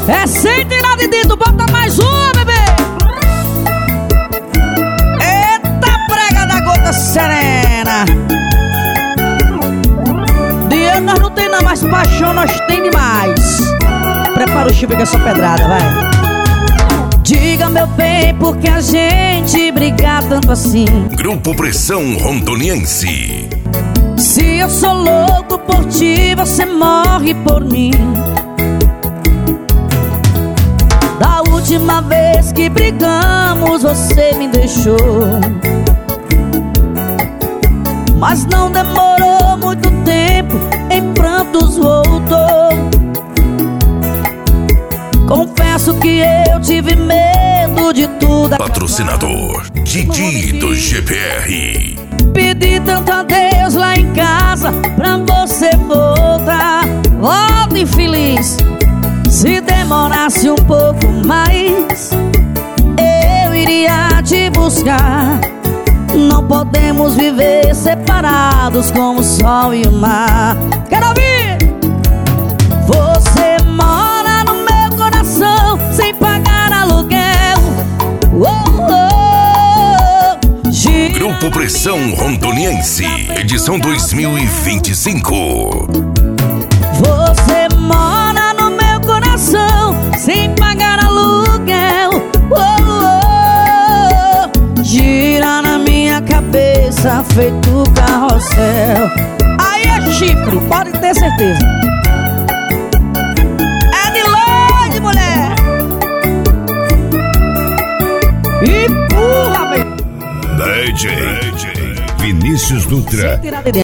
É sem tirar de dentro, bota mais uma, bebê. Eita prega da gota serena. Dinheiro nós não tem não, mas paixão nós tem demais. Prepara o chifre com essa pedrada, vai. Diga, meu bem, por que a gente briga tanto assim? Grupo Pressão Rondoniense. Se eu sou louco por ti, você morre por mim. Da última vez que brigamos, você me deixou, mas não demorou muito tempo, em prantos voltou. Confesso que eu tive medo de tudo. Patrocinador Didi do GPR. Pedi tanto a Deus lá em casa pra você voltar. Volta, infeliz. Se demorasse um pouco mais, eu iria te buscar. Não podemos viver separados como o sol e o mar. Quero ouvir! Você mora no meu coração sem pagar aluguel. Grupo Pressão Rondoniense, edição 2025. Você mora no meu coração sem pagar aluguel. Gira na minha cabeça feito carrossel. Aí é chifre, pode ter certeza. É de longe, mulher. Empurra, meu. DJ Vinícius Dutra.